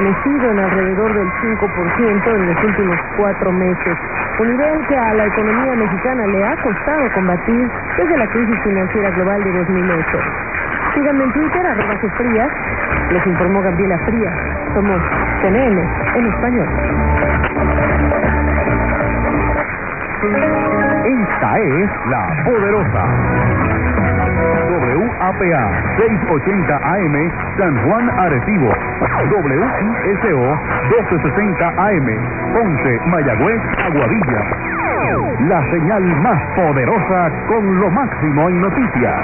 permanecido en alrededor del 5% en los últimos 4 meses, un nivel que a la economía mexicana le ha costado combatir desde la crisis financiera global de 2008. Síganme en Twitter, @Frías. Les informó Gabriela Frías. Somos CNN en español. Esta es La Poderosa. WAPA 680 AM San Juan Arecibo. WISO 1260 AM Ponce, Mayagüez, Aguadilla. La señal más poderosa con lo máximo en noticias.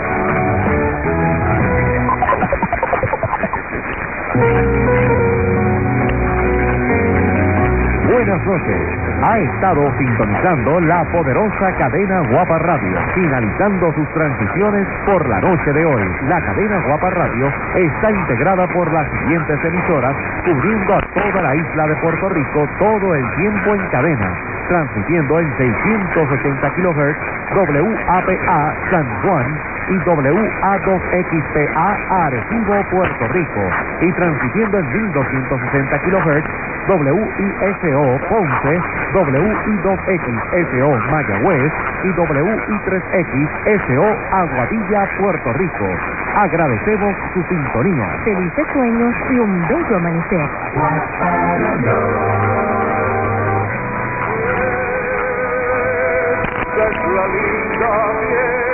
Buenas noches. Ha estado sintonizando la poderosa cadena Guapa Radio, finalizando sus transmisiones por la noche de hoy. La cadena Guapa Radio está integrada por las siguientes emisoras, cubriendo a toda la isla de Puerto Rico todo el tiempo en cadena, transmitiendo en 680 kHz WAPA San Juan y WA2XPA Arecibo, Puerto Rico, y transmitiendo en 1260 kHz WISO Ponce, WI2XSO Mayagüez y WI3XSO Aguadilla, Puerto Rico. Agradecemos su sintonía. Felices sueños y un bello amanecer. Es la linda miel.